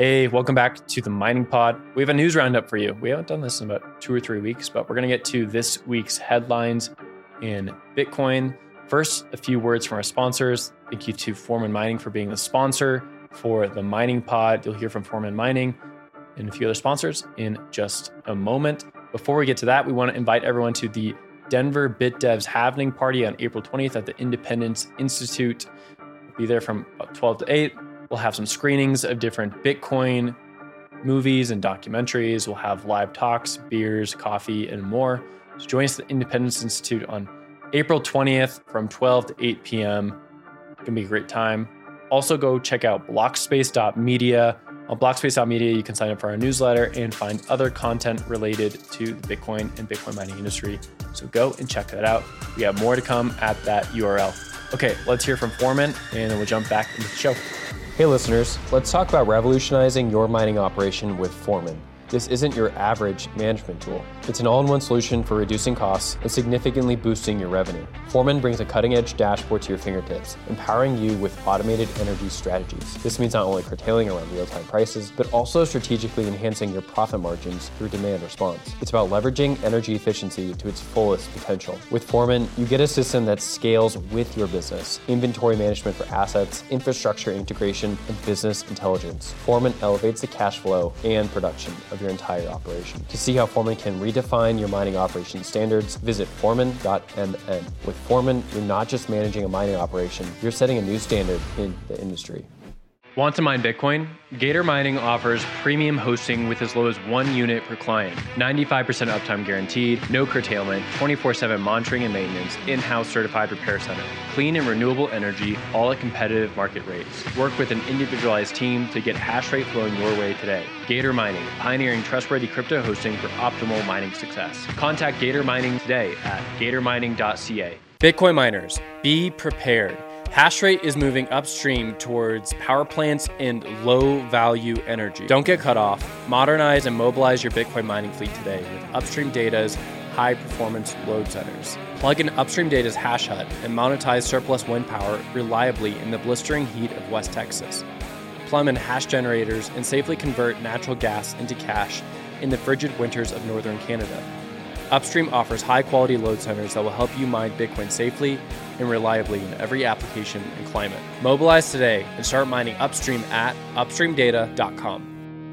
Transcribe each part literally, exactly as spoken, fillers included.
Hey, welcome back to the Mining Pod. We have a news roundup for you. We haven't done this in about two or three weeks, but we're going to get to this week's headlines in Bitcoin. First, a few words from our sponsors. Thank you to Foreman Mining for being the sponsor for the Mining Pod. You'll hear from Foreman Mining and a few other sponsors in just a moment. Before we get to that, we want to invite everyone to the Denver BitDevs Halvening Party on April twentieth at the Independence Institute. We'll be there from about twelve to eight. We'll have some screenings of different Bitcoin movies and documentaries. We'll have live talks, beers, coffee, and more. So join us at the Independence Institute on April twentieth from twelve to eight p.m. It's going to be a great time. Also, go check out blockspace dot media. On blockspace dot media, you can sign up for our newsletter and find other content related to the Bitcoin and Bitcoin mining industry. So go and check that out. We have more to come at that U R L. Okay, let's hear from Foreman, and then we'll jump back into the show. Hey listeners, let's talk about revolutionizing your mining operation with Foreman. This isn't your average management tool. It's an all-in-one solution for reducing costs and significantly boosting your revenue. Foreman brings a cutting-edge dashboard to your fingertips, empowering you with automated energy strategies. This means not only curtailing around real-time prices, but also strategically enhancing your profit margins through demand response. It's about leveraging energy efficiency to its fullest potential. With Foreman, you get a system that scales with your business, inventory management for assets, infrastructure integration, and business intelligence. Foreman elevates the cash flow and production of your entire operation. To see how Foreman can redefine your mining operation standards, visit foreman dot m n. With Foreman, you're not just managing a mining operation, you're setting a new standard in the industry. Want to mine Bitcoin? Gator Mining offers premium hosting with as low as one unit per client, ninety-five percent uptime guaranteed, no curtailment, twenty-four seven monitoring and maintenance, in-house certified repair center, clean and renewable energy, all at competitive market rates. Work with an individualized team to get hash rate flowing your way today. Gator Mining, pioneering trustworthy crypto hosting for optimal mining success. Contact Gator Mining today at gator mining dot c a. Bitcoin miners, be prepared. Hashrate is moving upstream towards power plants and low-value energy. Don't get cut off. Modernize and mobilize your Bitcoin mining fleet today with Upstream Data's high-performance load centers. Plug in Upstream Data's hash hut and monetize surplus wind power reliably in the blistering heat of West Texas. Plumb in hash generators and safely convert natural gas into cash in the frigid winters of northern Canada. Upstream offers high-quality load centers that will help you mine Bitcoin safely and reliably in every application and climate. Mobilize today and start mining upstream at upstream data dot com.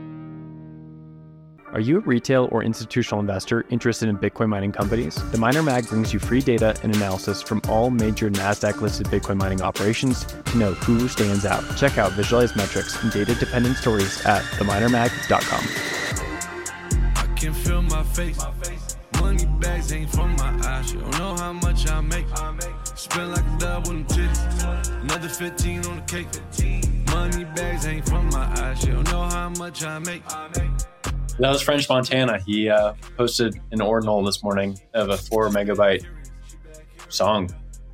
Are you a retail or institutional investor interested in Bitcoin mining companies? The Miner Mag brings you free data and analysis from all major NASDAQ-listed Bitcoin mining operations to know who stands out. Check out visualized metrics and data-dependent stories at the miner mag dot com. I can feel my face. Money bags ain't from my eyes. You don't know how much I make. Spend like a dub with them titties. Another fifteen on the cake. Money bags ain't from my eyes. You don't know how much I make. That was French Montana. He uh, posted an ordinal this morning of a four megabyte song.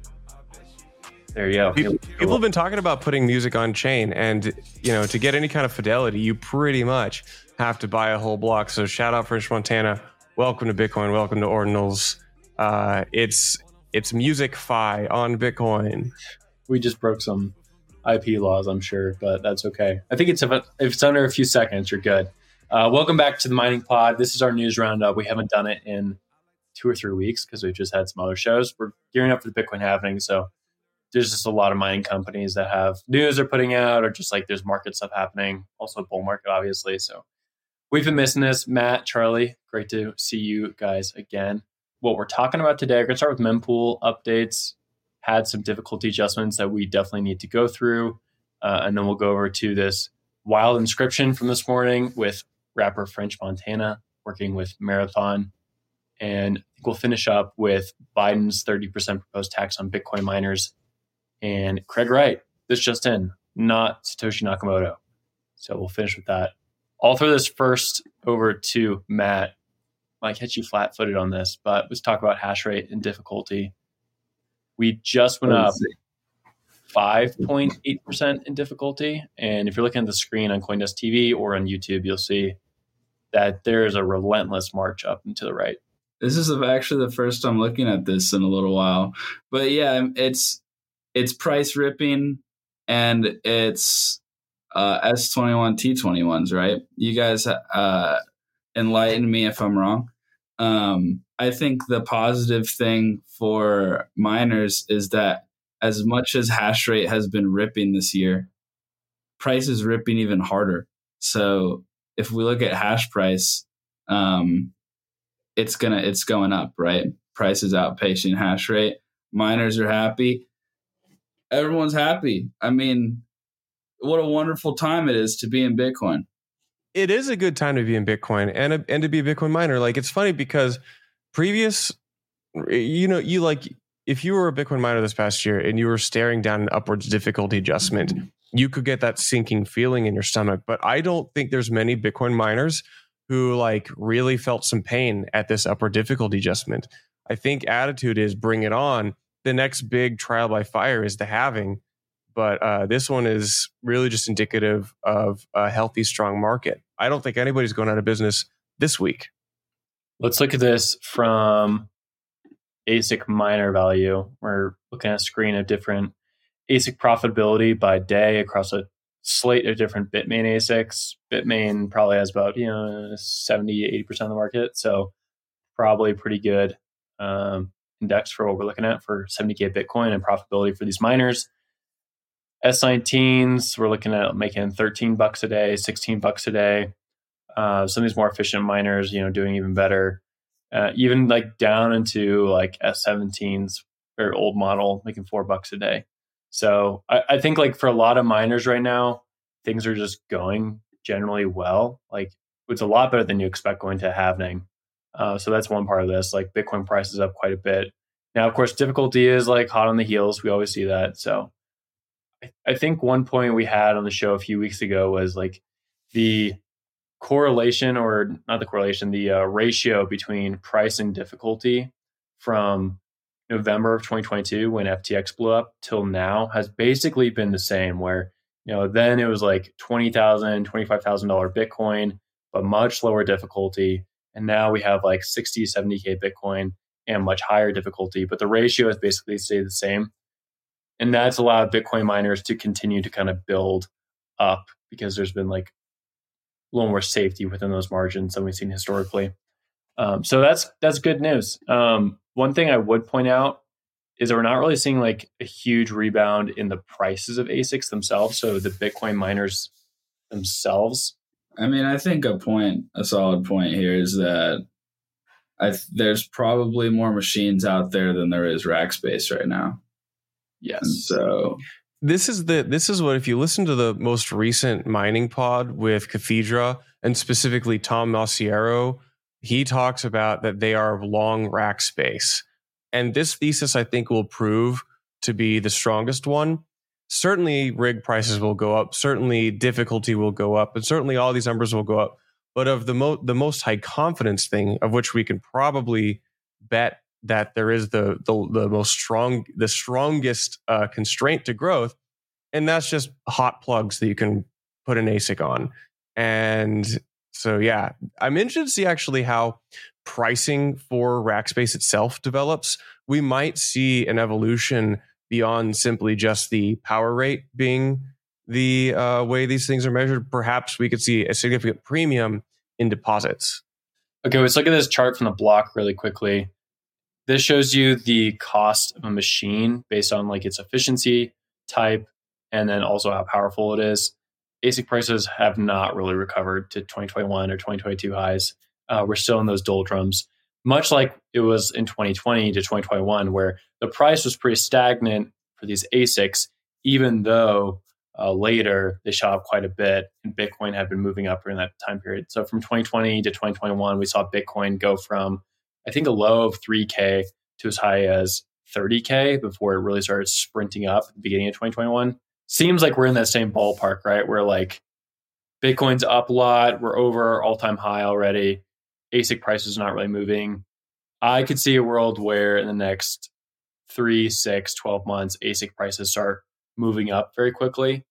There you go. People, people have been talking about putting music on chain, and you know, to get any kind of fidelity, you pretty much have to buy a whole block. So shout out French Montana. Welcome to Bitcoin. Welcome to Ordinals. Uh, it's it's music-fi on Bitcoin. We just broke some I P laws, I'm sure, but that's okay. I think it's if, if it's under a few seconds, you're good. Uh, welcome back to the Mining Pod. This is our news roundup. We haven't done it in two or three weeks because we've just had some other shows. We're gearing up for the Bitcoin Halvening, so there's just a lot of mining companies that have news they're putting out, or just like there's market stuff happening. Also, bull market, obviously. So we've been missing this. Matt, Charlie, great to see you guys again. What we're talking about today, we're going to start with mempool updates. Had some difficulty adjustments that we definitely need to go through. Uh, and then we'll go over to this wild inscription from this morning with rapper French Montana working with Marathon. And I think we'll finish up with Biden's thirty percent proposed tax on Bitcoin miners and Craig Wright. This just in, not Satoshi Nakamoto. So we'll finish with that. I'll throw this first over to Matt. Might catch you flat-footed on this, but let's talk about hash rate and difficulty. We just went up five point eight percent in difficulty. And if you're looking at the screen on CoinDesk T V or on YouTube, you'll see that there's a relentless march up and to the right. This is actually the first time looking at this in a little while. But yeah, it's it's price ripping, and it's uh, S twenty-one, T twenty-ones, right? You guys uh, enlighten me if I'm wrong. Um, I think the positive thing for miners is that as much as hash rate has been ripping this year, price is ripping even harder. So if we look at hash price, um, it's gonna it's going up, right? Price is outpacing hash rate. Miners are happy. Everyone's happy. I mean, what a wonderful time it is to be in Bitcoin. It is a good time to be in Bitcoin and a, and to be a Bitcoin miner. Like, it's funny because previous, you know, you like, if you were a Bitcoin miner this past year and you were staring down an upwards difficulty adjustment, you could get that sinking feeling in your stomach. But I don't think there's many Bitcoin miners who like really felt some pain at this upward difficulty adjustment. I think attitude is bring it on. The next big trial by fire is the halving. But uh, this one is really just indicative of a healthy, strong market. I don't think anybody's going out of business this week. Let's look at this from A S I C miner value. We're looking at a screen of different A S I C profitability by day across a slate of different Bitmain A S I Cs. Bitmain probably has about, you know, seventy, eighty percent of the market. So probably pretty good um, index for what we're looking at for seventy K Bitcoin and profitability for these miners. S nineteens, we're looking at making thirteen bucks a day, sixteen bucks a day. Uh, some of these more efficient miners, you know, doing even better. Uh, even like down into like S seventeens, very old model, making four bucks a day. So I, I think like for a lot of miners right now, things are just going generally well. Like it's a lot better than you expect going to halving. Uh, so that's one part of this. Like Bitcoin price is up quite a bit. Now, of course, difficulty is like hot on the heels. We always see that. So I think one point we had on the show a few weeks ago was like the correlation, or not the correlation, the uh, ratio between price and difficulty from November of twenty twenty-two when F T X blew up till now has basically been the same, where, you know, then it was like twenty thousand dollars, twenty-five thousand dollars Bitcoin, but much lower difficulty. And now we have like sixty, seventy K Bitcoin and much higher difficulty, but the ratio has basically stayed the same. And that's allowed Bitcoin miners to continue to kind of build up because there's been like a little more safety within those margins than we've seen historically. Um, so that's that's good news. Um, one thing I would point out is that we're not really seeing like a huge rebound in the prices of A S I Cs themselves. So the Bitcoin miners themselves. I mean, I think a point, a solid point here is that I th- there's probably more machines out there than there is rack space right now. Yes. And so this is the this is what, if you listen to the most recent mining pod with Cathedra and specifically Tom Masiero, he talks about that they are long rack space. And this thesis, I think, will prove to be the strongest one. Certainly rig prices will go up, certainly difficulty will go up, and certainly all these numbers will go up. But of the mo- the most high confidence thing, of which we can probably bet that there is the the, the most strong, the strongest uh, constraint to growth, and that's just hot plugs that you can put an A S I C on. And so, yeah, I'm interested to see actually how pricing for Rackspace itself develops. We might see an evolution beyond simply just the power rate being the uh, way these things are measured. Perhaps we could see a significant premium in deposits. Okay, let's look at this chart from the block really quickly. This shows you the cost of a machine based on like its efficiency, type, and then also how powerful it is. A S I C prices have not really recovered to twenty twenty-one or twenty twenty-two highs. Uh, we're still in those doldrums, much like it was in twenty twenty to twenty twenty-one, where the price was pretty stagnant for these A S I Cs, even though uh, later they shot up quite a bit and Bitcoin had been moving up during that time period. So from twenty twenty to twenty twenty-one, we saw Bitcoin go from, I think, a low of three K to as high as thirty K before it really started sprinting up at the beginning of twenty twenty-one. Seems like we're in that same ballpark, right? Where like Bitcoin's up a lot. We're over our all-time high already. A S I C prices are not really moving. I could see a world where in the next three, six, twelve months, A S I C prices start moving up very quickly.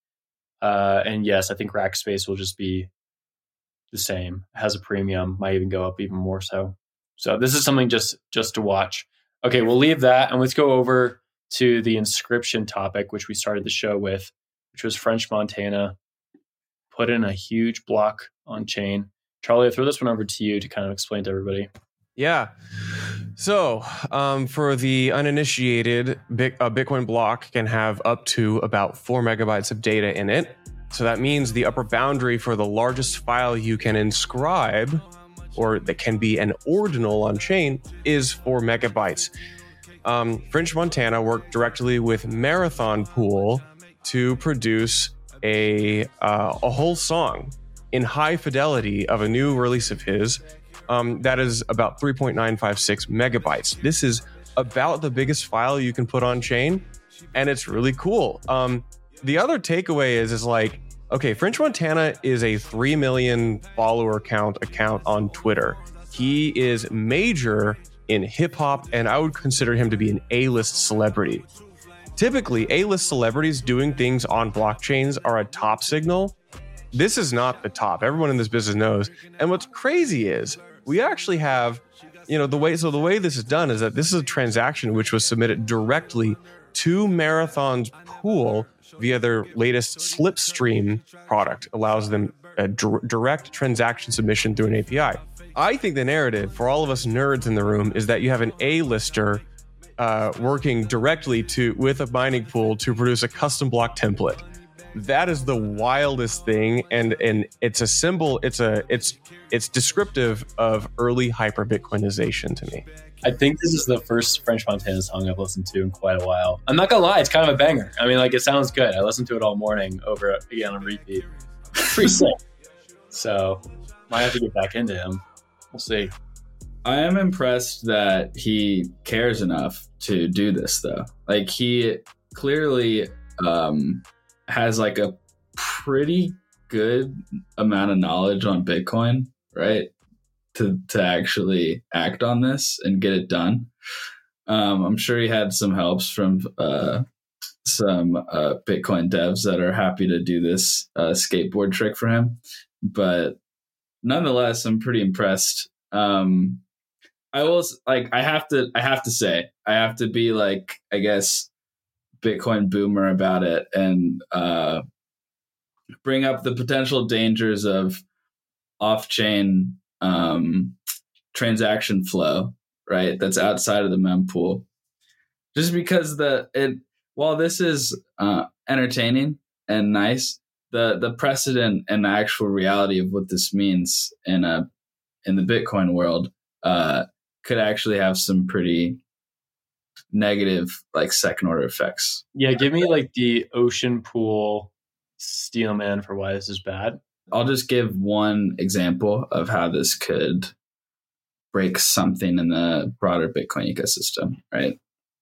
Uh, and yes, I think Rackspace will just be the same. It has a premium, might even go up even more so. So this is something just, just to watch. Okay, we'll leave that and let's go over to the inscription topic, which we started the show with, which was French Montana. put in a huge block on chain. Charlie, I'll throw this one over to you to kind of explain to everybody. Yeah. So um, for the uninitiated, Bit- a Bitcoin block can have up to about four megabytes of data in it. So that means the upper boundary for the largest file you can inscribe, or that can be an ordinal on chain, is four megabytes. Um, French Montana worked directly with Marathon Pool to produce a uh, a whole song in high fidelity of a new release of his um, that is about three point nine five six megabytes. This is about the biggest file you can put on chain, and it's really cool. Um, the other takeaway is is like, okay, French Montana is a three million follower count account on Twitter. He is major in hip hop, and I would consider him to be an A-list celebrity. Typically, A-list celebrities doing things on blockchains are a top signal. This is not the top. Everyone in this business knows. And what's crazy is we actually have, you know, the way, so the way this is done is that this is a transaction which was submitted directly to Marathon's pool via their latest Slipstream product. Allows them a d- direct transaction submission through an A P I. I think the narrative for all of us nerds in the room is that you have an A-lister uh, working directly to with a mining pool to produce a custom block template. That is the wildest thing, and and it's a symbol. It's a it's it's descriptive of early hyper Bitcoinization to me. I think this is the first French Montana song I've listened to in quite a while. I'm not gonna lie, it's kind of a banger. I mean, like, it sounds good. I listened to it all morning over again on repeat. Pretty sick. So might have to get back into him. We'll see. I am impressed that he cares enough to do this, though. Like, he clearly um, has like a pretty good amount of knowledge on Bitcoin, right? To to actually act on this and get it done. Um, I'm sure he had some helps from uh, some uh, Bitcoin devs that are happy to do this uh, skateboard trick for him. But nonetheless, I'm pretty impressed. Um, I will like. I have to. I have to say. I have to be like, I guess, Bitcoin boomer about it and uh, bring up the potential dangers of off-chain um, transaction flow, right? That's outside of the mempool. Just because the it while this is uh, entertaining and nice, the the precedent and the actual reality of what this means in a in the Bitcoin world uh, could actually have some pretty negative, like, second order effects. Yeah, give me like the ocean pool steel man for why this is bad. I'll just give one example of how this could break something in the broader Bitcoin ecosystem, right?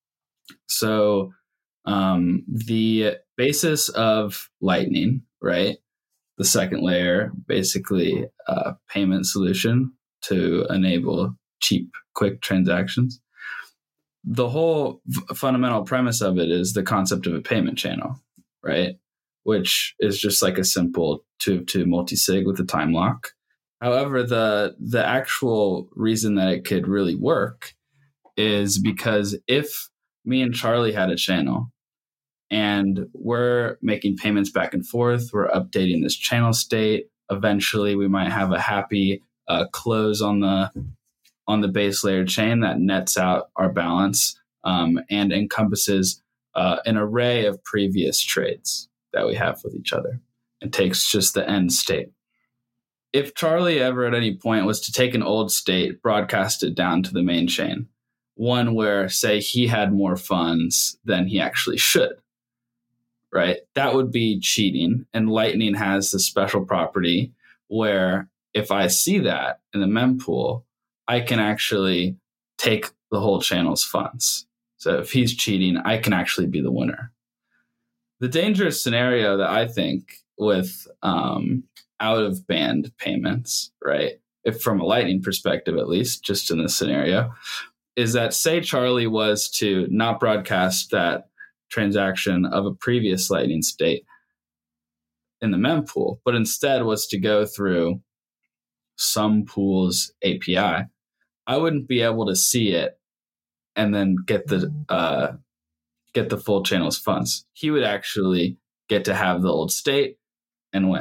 So um, the basis of Lightning, right? The second layer, basically a payment solution to enable cheap, quick transactions. The whole f- fundamental premise of it is the concept of a payment channel, right? Which is just like a simple two of two multi-sig with a time lock. However, the the actual reason that it could really work is because if me and Charlie had a channel and we're making payments back and forth, we're updating this channel state, eventually we might have a happy uh, close on the on the base layer chain that nets out our balance um, and encompasses uh, an array of previous trades that we have with each other. It takes just the end state. If Charlie ever at any point was to take an old state, broadcast it down to the main chain, one where, say, he had more funds than he actually should, right? That would be cheating. And Lightning has the special property where if I see that in the mempool, I can actually take the whole channel's funds. So if he's cheating, I can actually be the winner. The dangerous scenario that I think with um, out of band payments, right? If from a Lightning perspective, at least, just in this scenario, is that say Charlie was to not broadcast that transaction of a previous Lightning state in the mempool, but instead was to go through some pool's A P I, I wouldn't be able to see it and then get the uh, get the full channel's funds. He would actually get to have the old state and win.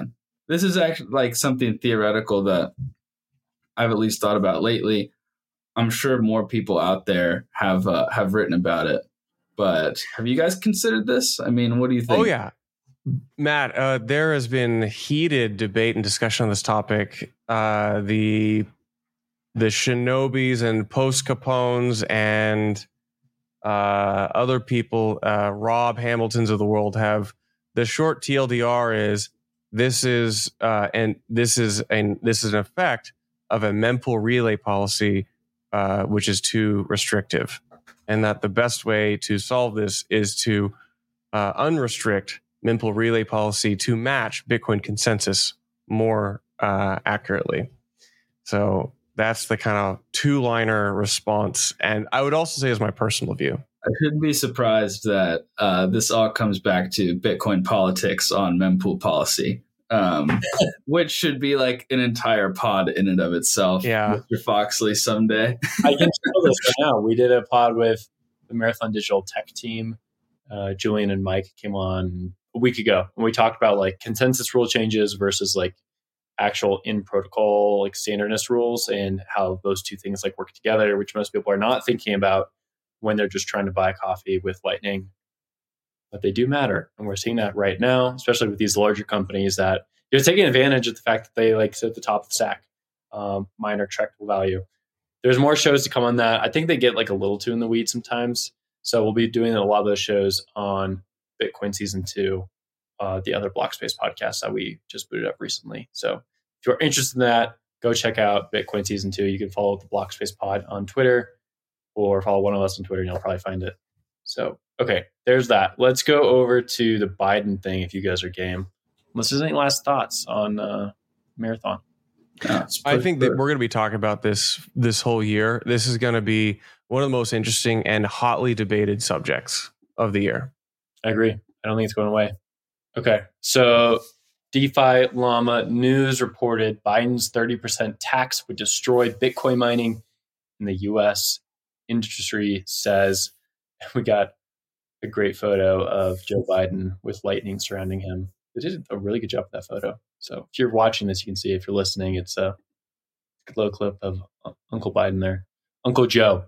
this is actually like something theoretical that I've at least thought about lately. I'm sure more people out there have uh, have written about it. But have you guys considered this? I mean, what do you think? Oh, yeah. Matt, uh, there has been heated debate and discussion on this topic. Uh, the the Shinobis and Post Capones and uh, other people, uh, Rob Hamiltons of the world, have the short T L D R is this is uh, and this is an this is an effect of a mempool relay policy, uh, which is too restrictive, and that the best way to solve this is to uh, unrestrict mempool relay policy to match Bitcoin consensus more uh, accurately. So that's the kind of two-liner response. And I would also say is my personal view. I shouldn't be surprised that uh, this all comes back to Bitcoin politics on mempool policy, um, which should be like an entire pod in and of itself. Yeah. Mister Foxley someday. I can tell this right now. We did a pod with the Marathon Digital Tech team. Uh, Julian and Mike came on a week ago, and we talked about like consensus rule changes versus like actual in protocol like standardness rules, and how those two things like work together, which most people are not thinking about when they're just trying to buy coffee with Lightning. But they do matter, and we're seeing that right now, especially with these larger companies that you're taking advantage of the fact that they like sit at the top of the stack, um, miner tractable value. There's more shows to come on that. I think they get like a little too in the weeds sometimes. So we'll be doing a lot of those shows on Bitcoin Season two, uh, the other Blockspace podcast that we just booted up recently. So if you're interested in that, go check out Bitcoin Season two. You can follow the Blockspace pod on Twitter or follow one of us on Twitter and you'll probably find it. So, okay, there's that. Let's go over to the Biden thing if you guys are game. Unless there's any last thoughts on uh, Marathon. No, I think that we're going to be talking about this this whole year. This is going to be one of the most interesting and hotly debated subjects of the year. I agree. I don't think it's going away. Okay. So DeFi Llama News reported Biden's thirty percent tax would destroy Bitcoin mining in the U S. Industry says, we got a great photo of Joe Biden with lightning surrounding him. They did a really good job with that photo. So if you're watching this, you can see. If you're listening, it's a little clip of Uncle Biden there. Uncle Joe.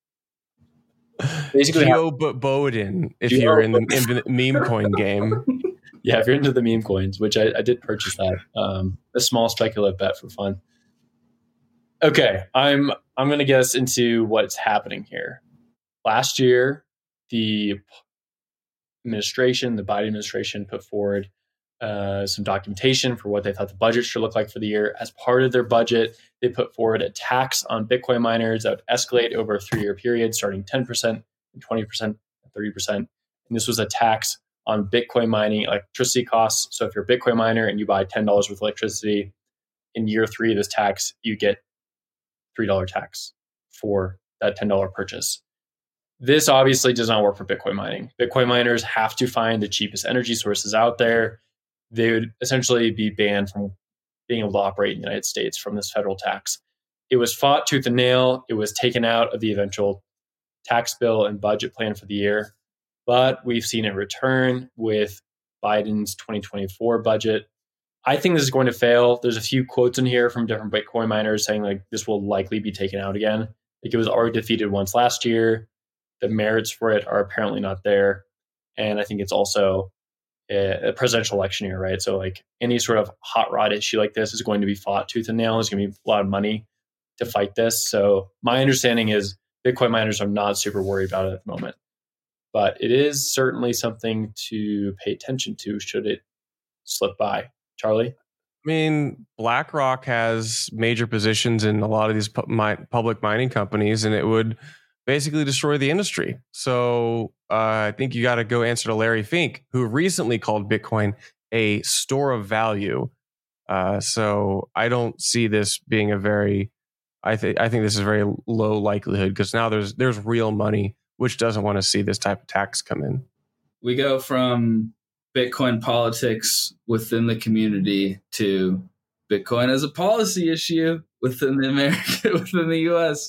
Basically, Joe how- Bowden, if Joe you're in the, in the meme coin game. Yeah, if you're into the meme coins, which I, I did purchase that. Um, a small speculative bet for fun. Okay, I'm I'm going to get us into what's happening here. Last year, the administration, the Biden administration, put forward uh, some documentation for what they thought the budget should look like for the year. As part of their budget, they put forward a tax on Bitcoin miners that would escalate over a three-year period, starting ten percent, twenty percent, thirty percent. And this was a tax on Bitcoin mining electricity costs. So if you're a Bitcoin miner and you buy ten dollars worth of electricity, in year three of this tax, you get three dollars tax for that ten dollars purchase. This obviously does not work for Bitcoin mining. Bitcoin miners have to find the cheapest energy sources out there. They would essentially be banned from being able to operate in the United States from this federal tax. It was fought tooth and nail. It was taken out of the eventual tax bill and budget plan for the year. But we've seen it return with Biden's twenty twenty-four budget. I think this is going to fail. There's a few quotes in here from different Bitcoin miners saying like this will likely be taken out again. Like it was already defeated once last year. The merits for it are apparently not there. And I think it's also a, a presidential election year, right? So like any sort of hot rod issue like this is going to be fought tooth and nail. There's going to be a lot of money to fight this. So my understanding is Bitcoin miners are not super worried about it at the moment. But it is certainly something to pay attention to should it slip by. Charlie? I mean, BlackRock has major positions in a lot of these pu- mi- public mining companies, and it would basically destroy the industry. So uh, I think you got to go answer to Larry Fink, who recently called Bitcoin a store of value. Uh, so I don't see this being a very, I think I think this is very low likelihood because now there's there's real money which doesn't want to see this type of tax come in. We go from Bitcoin politics within the community to Bitcoin as a policy issue within the America, within the U S.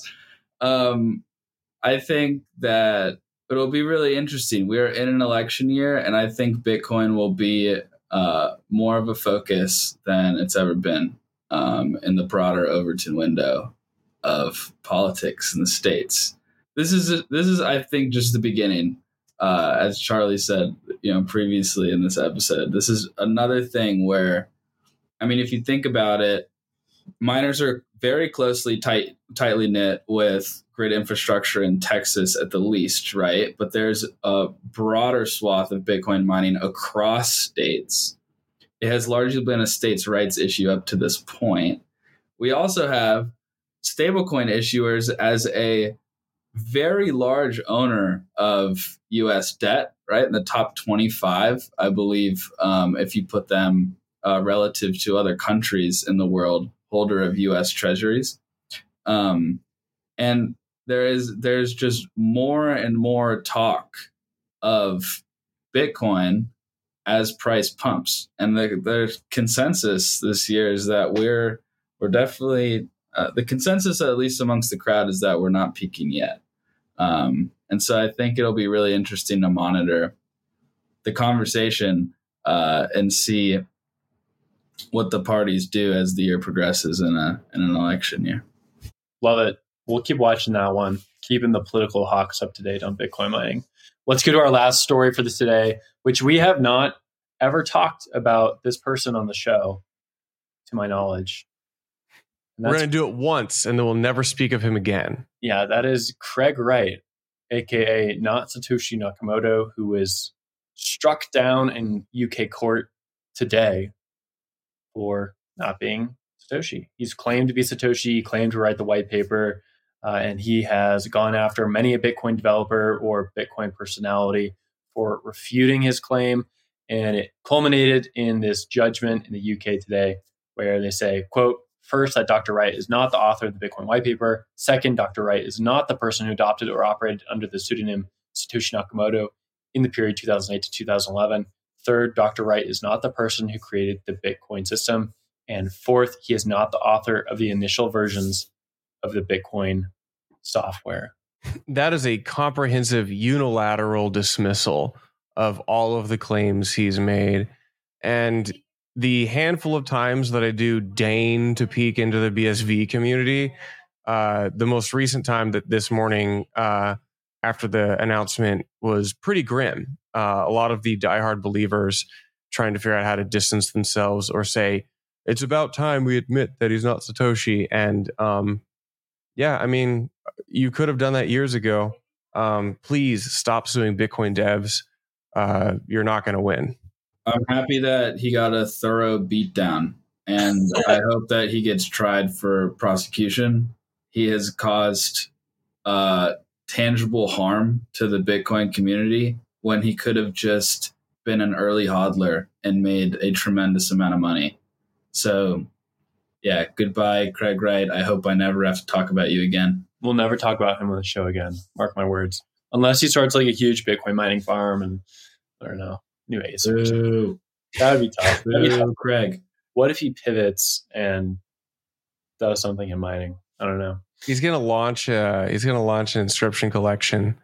Um, I think that it'll be really interesting. We are in an election year, and I think Bitcoin will be uh, more of a focus than it's ever been um, in the broader Overton window of politics in the States. This is this is I think just the beginning. Uh, as Charlie said, you know, previously in this episode, this is another thing where, I mean, if you think about it, miners are very closely tight, tightly knit with grid infrastructure in Texas at the least, right? But there's a broader swath of Bitcoin mining across states. It has largely been a states' rights issue up to this point. We also have stablecoin issuers as a very large owner of U S debt, right? In the top twenty-five, I believe, um, if you put them uh, relative to other countries in the world, holder of U S treasuries. Um, and there is, there's just more and more talk of Bitcoin as price pumps. And the, the consensus this year is that we're, we're definitely, uh, the consensus, at least amongst the crowd, is that we're not peaking yet. Um, and so I think it'll be really interesting to monitor the conversation uh, and see what the parties do as the year progresses in a in an election year. Love it. We'll keep watching that one, keeping the political hawks up to date on Bitcoin mining. Let's go to our last story for this today, which we have not ever talked about this person on the show, to my knowledge. We're going to do it once, and then we'll never speak of him again. Yeah, that is Craig Wright, a k a not Satoshi Nakamoto, who was struck down in U K court today for not being Satoshi. He's claimed to be Satoshi, claimed to write the white paper, uh, and he has gone after many a Bitcoin developer or Bitcoin personality for refuting his claim. And it culminated in this judgment in the U K today where they say, quote, first, that Doctor Wright is not the author of the Bitcoin white paper. Second, Doctor Wright is not the person who adopted or operated under the pseudonym Satoshi Nakamoto in the period two thousand eight to two thousand eleven. Third, Doctor Wright is not the person who created the Bitcoin system. And fourth, he is not the author of the initial versions of the Bitcoin software. That is a comprehensive unilateral dismissal of all of the claims he's made. And the handful of times that I do deign to peek into the B S V community, uh, the most recent time that this morning uh, after the announcement was pretty grim. Uh, a lot of the diehard believers trying to figure out how to distance themselves or say, it's about time we admit that he's not Satoshi. And um, yeah, I mean, you could have done that years ago. Um, please stop suing Bitcoin devs. Uh, you're not going to win. I'm happy that he got a thorough beatdown, and I hope that he gets tried for prosecution. He has caused uh, tangible harm to the Bitcoin community when he could have just been an early hodler and made a tremendous amount of money. So, yeah, goodbye, Craig Wright. I hope I never have to talk about you again. We'll never talk about him on the show again. Mark my words. Unless he starts like a huge Bitcoin mining farm and, I don't know, new Ace. Boo. That would be tough. That'd be tough. Craig. What if he pivots and does something in mining? I don't know. He's gonna launch. Uh, he's gonna launch an inscription collection.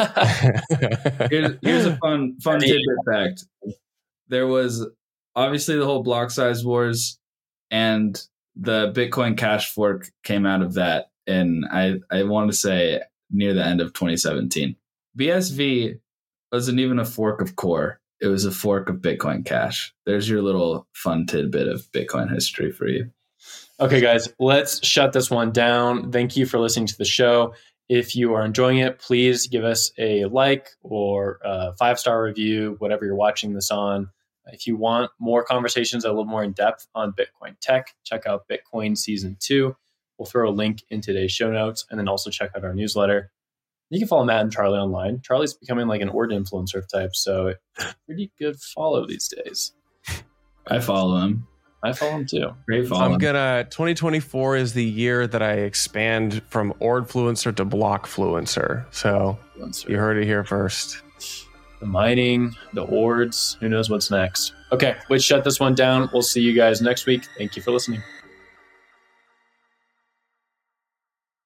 here's, here's a fun, fun tidbit fact. There was obviously the whole block size wars, and the Bitcoin Cash fork came out of that. And I, I want to say near the end of twenty seventeen, B S V wasn't even a fork of Core. It was a fork of Bitcoin Cash. There's your little fun tidbit of Bitcoin history for you. Okay, guys, let's shut this one down. Thank you for listening to the show. If you are enjoying it, please give us a like or a five-star review, whatever you're watching this on. If you want more conversations a little more in depth on Bitcoin tech, check out Bitcoin Season two. We'll throw a link in today's show notes, and then also check out our newsletter. You can follow Matt and Charlie online. Charlie's becoming like an Ord influencer type, so pretty good follow these days. I follow him. I follow him too. Great follow. I'm gonna. twenty twenty-four is the year that I expand from Ordfluencer to Blockfluencer. So Influencer. You heard it here first. The mining, the Ords. Who knows what's next? Okay, let's shut this one down. We'll see you guys next week. Thank you for listening.